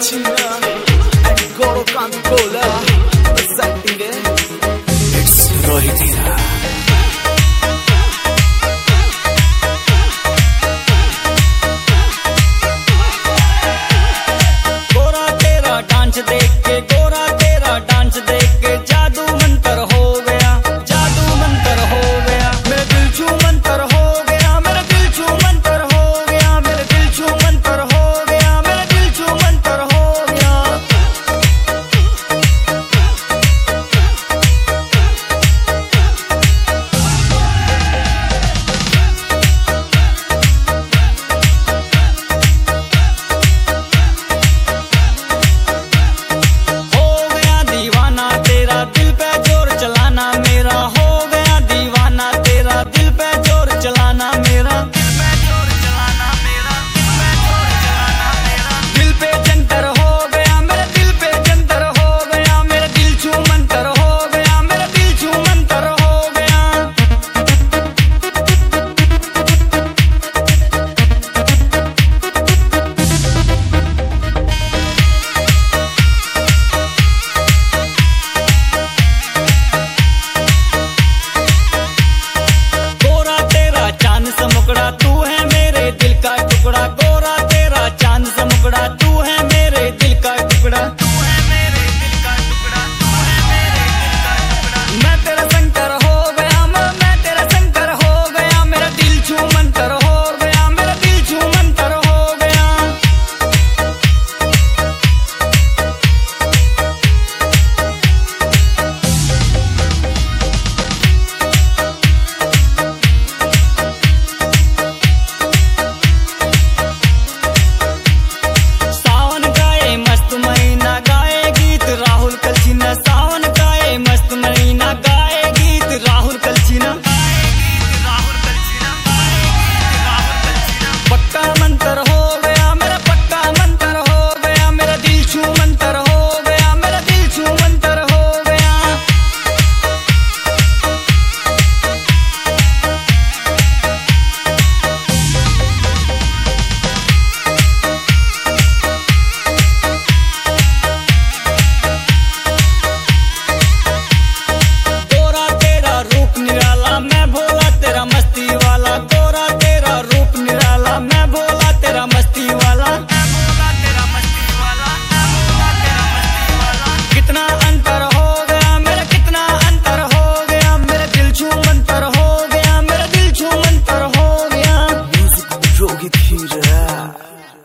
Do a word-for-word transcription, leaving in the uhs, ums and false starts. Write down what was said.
Calcina and Goro Coca-Cola presenting it. It's Rohit Hira. गोरा तेरा dance देख के गोरा तेरा डांस देख के जादू मंतर हो गया, जादू मंतर हो गया, मेरे दिल छू मंतर हो गया, मेरे दिल छू मंतर हो गया, मेरे दिल छू मंतर हो गया, मेरे दिल छू मंतर हो गया। हो गया दीवाना तेरा दिल पे जोर चलाना मेरा, हो गया दीवाना तेरा दिल पे जोर चलाना मेरा, दिल पे जोर चलाना मेरा, दिल पे जोर चलाना मेरा, दिल पे जंतर हो गया, मेरे दिल पे जंतर हो गया, मेरे दिल छू मंतर हो गया, मेरे दिल छू मंतर हो गया। गोरा तेरा चांद सा मुकड़ा तू है मेरे दिल का टुकड़ा, गोरा तेरा चांद सा मुकड़ा तू है मेरे दिल का टुकड़ा, तू है मेरे दिल का टुकड़ा, तू है मेरे दिल का टुकड़ा। मैं तेरा शंकर हो गया, मैं मैं तेरा शंकर हो गया, मेरा दिल छू मंतर हो गया, मेरा दिल छू मंतर हो गया। सावन गाए मस्त महीना गाए गीत राहुल कलसीना, सावन गाए मस्त महीना गाए गीत राहुल कलसीना, राहुल कलसीना, राहुल कलसीना। पक्का मंतर हो गया, मेरा पक्का मंतर हो गया, मेरा दिल छू मंतर हो गया, मेरा दिल छू मंतर हो गया। गोरा तेरा रूप निराला मैं भोला तेरा मस्ती वाला, गोरा तेरा रूप निराला मैं भोला तेरा मस्ती वाला, मैं भोला तेरा मस्ती वाला, मैं भोला तेरा मस्ती वाला। कितना अंतर हो गया, मेरा कितना अंतर हो गया, मेरा दिल छू मंतर हो गया, मेरा दिल छू मंतर हो गया। Music Rohit Hira.